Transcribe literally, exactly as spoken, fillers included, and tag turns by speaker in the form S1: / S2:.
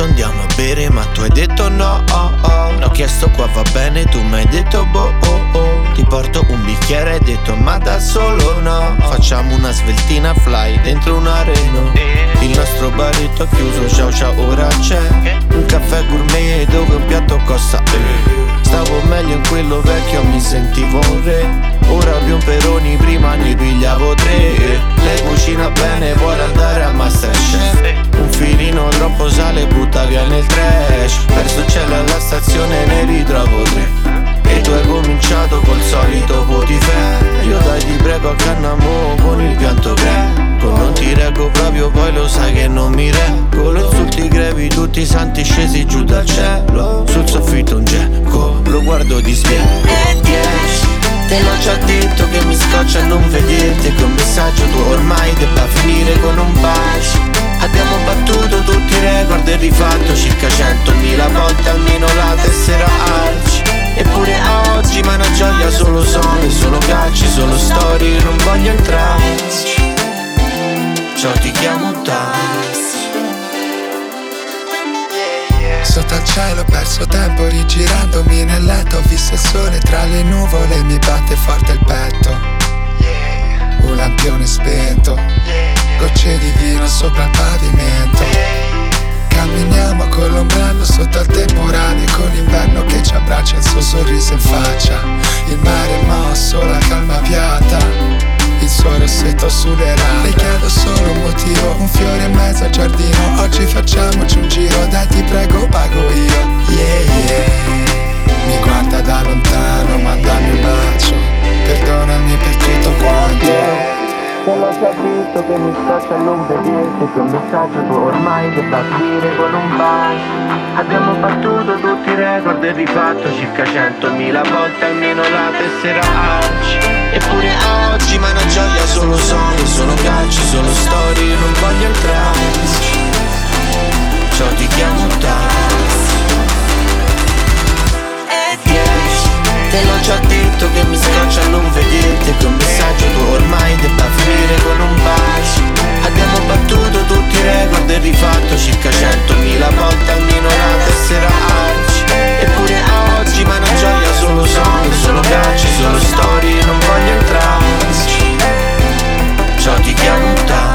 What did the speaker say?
S1: detto andiamo a bere ma tu hai detto no, oh, oh. L'ho chiesto qua va bene, tu mi hai detto boh, oh, oh. Ti porto un bicchiere, hai detto ma da solo no. Facciamo una sveltina fly dentro un areno. Il nostro baretto è chiuso, ciao ciao ora c'è un caffè gourmet dove un piatto costa eh. Stavo meglio in quello vecchio, mi sentivo un re. Ora più un peroni, prima ne pigliavo tre. Lei cucina bene, vuole andare a Masterchef. Un filino troppo sale butta via nel trash. Perso il cielo alla stazione, ne ritrovo tre. E tu hai cominciato col solito votifè. Io dai ti prego a Cannamo con il pianto greco. Non ti reggo proprio, poi lo sai che non mi reggo. Insulti grevi, tutti i santi scesi giù dal cielo. Sul soffitto un gecko, lo guardo di spiego. E dieci, te l'ho già detto che mi scoccia non vederti. Che un messaggio tu ormai debba finire con un bacio. Abbiamo battuto tutti i record e rifatto circa centomila volte almeno la tessera Arci. Eppure a oggi ma è una gioia, solo sole, solo calci, solo storie, non voglio entrarci. Ciao ti chiamo taxi.
S2: Sotto al cielo ho perso tempo rigirandomi nel letto. Ho visto il sole tra le nuvole, mi batte forte il petto. Un lampione spento, gocce di vino sopra il pavimento. Camminiamo con l'ombrello sotto al temporale, con l'inverno che ci abbraccia il suo sorriso in faccia. Il mare è mosso, la calma piatta, il suo rossetto sulle labbra. Le chiedo solo un motivo, un fiore in mezzo al giardino. Oggi facciamoci un giro, dai ti prego pago io. Yeah yeah. Mi guarda da lontano, mandami un bacio. Perdonami per tutto quanto.
S1: Te l'ho già visto che mi scoccia non vederti. Che un messaggio tu ormai debba finire con un bacio. Abbiamo battuto tutti i record e rifatto circa centomila volte almeno la tessera Arci. Eppure a oggi ma è una gioia, solo sogni, solo calci, solo storie, non voglio entrarci. Ciao ti chiamo taxi. E dieci, te l'ho già detto che mi scoccia non vederti. Che un messaggio tu ormai debba finire con un bacio. Abbiamo battuto tutti i record e rifatto circa centomila volte almeno la tessera Arci. Eppure a oggi ma è una gioia, solo sogni, solo calci, solo storie, non voglio entrarci. Ciao ti chiamo taxi.